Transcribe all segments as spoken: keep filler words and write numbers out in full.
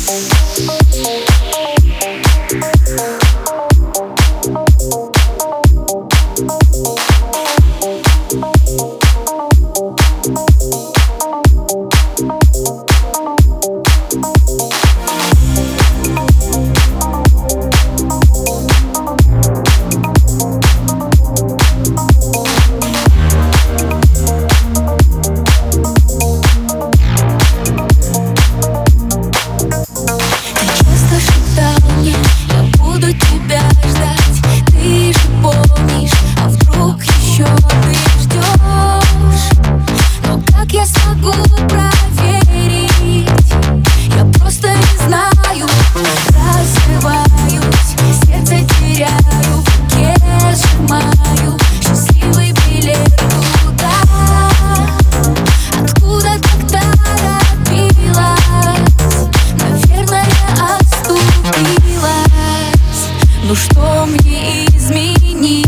Ну что мне изменить?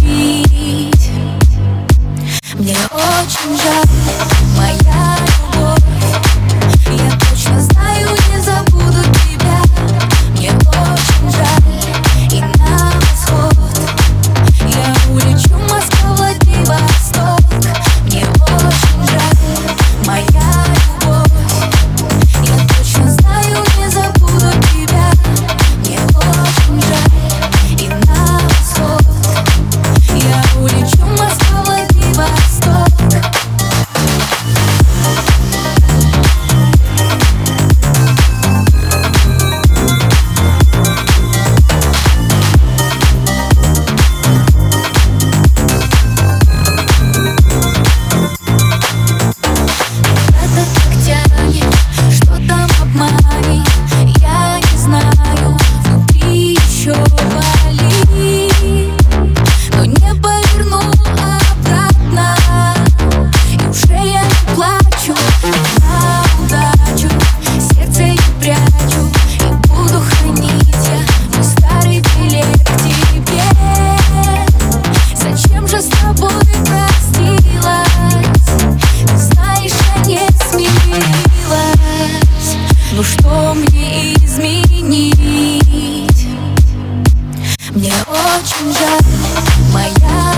Мне очень жаль, моя любовь. Я точно знаю, не забуду тебя. Мне очень жаль, и на восход я улечу, Москва, Владивосток. Мне очень жаль, моя любовь. Я точно знаю, не забуду тебя. Мне очень жаль. Я улечу, Москва, Владивосток. Это так тянет, что там обманет, я не знаю, внутри еще болит. Но не поверну обратно, и уже я не плачу на удачу. Сердце не прячу, и буду хранить я мой старый билет к тебе. Зачем же с тобой простилась? Ты знаешь, я не смирилась. Ну что мне изменить? Мне очень жаль, моя